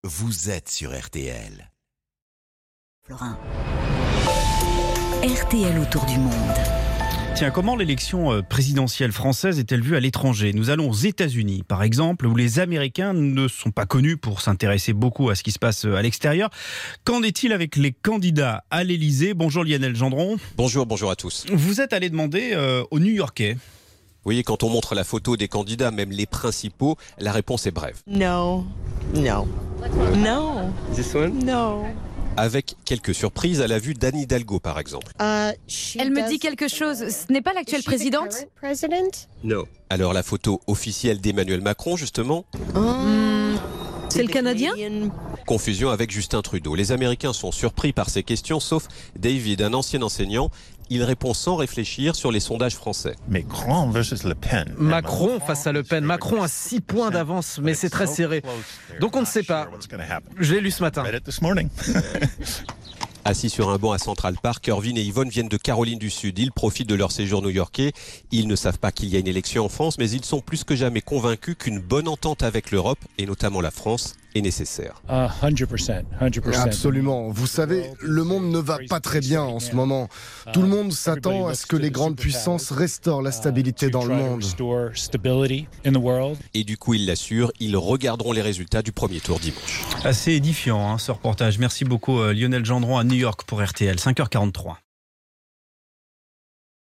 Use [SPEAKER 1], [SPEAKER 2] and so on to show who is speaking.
[SPEAKER 1] vous êtes sur RTL.
[SPEAKER 2] Florin. RTL autour du monde.
[SPEAKER 3] Tiens, comment l'élection présidentielle française est-elle vue à l'étranger ? Nous allons aux États-Unis, par exemple, où les Américains ne sont pas connus pour s'intéresser beaucoup à ce qui se passe à l'extérieur. Qu'en est-il avec les candidats à l'Élysée ? Bonjour Lionel Gendron.
[SPEAKER 4] Bonjour à tous.
[SPEAKER 3] Vous êtes allé demander aux New-Yorkais.
[SPEAKER 4] Oui, quand on montre la photo des candidats, même les principaux, la réponse est brève.
[SPEAKER 5] No.
[SPEAKER 4] This one?
[SPEAKER 5] No.
[SPEAKER 4] Avec quelques surprises à la vue d'Anne Hidalgo, par exemple.
[SPEAKER 6] Elle me dit quelque chose. Ce n'est pas l'actuelle présidente ?
[SPEAKER 4] Non. Alors la photo officielle d'Emmanuel Macron, justement.
[SPEAKER 5] C'est le Canadien ?
[SPEAKER 4] Confusion avec Justin Trudeau. Les Américains sont surpris par ces questions, sauf David, un ancien enseignant. Il répond sans réfléchir sur les sondages français.
[SPEAKER 7] Macron versus Le Pen.
[SPEAKER 8] Macron face à Le Pen. Macron a 6 points d'avance, mais c'est très serré. Donc on ne sait pas. Je l'ai lu ce matin.
[SPEAKER 4] Assis sur un banc à Central Park, Irvine et Yvonne viennent de Caroline du Sud. Ils profitent de leur séjour new-yorkais. Ils ne savent pas qu'il y a une élection en France, mais ils sont plus que jamais convaincus qu'une bonne entente avec l'Europe, et notamment la France, est nécessaire.
[SPEAKER 9] 100%.
[SPEAKER 10] Absolument. Vous savez, le monde ne va pas très bien en ce moment. Tout le monde s'attend à ce que les grandes puissances restaurent la stabilité dans le monde.
[SPEAKER 4] Et du coup, ils l'assurent, ils regarderont les résultats du premier tour dimanche.
[SPEAKER 3] Assez édifiant ce reportage. Merci beaucoup Lionel Gendron à New York pour RTL, 5h43.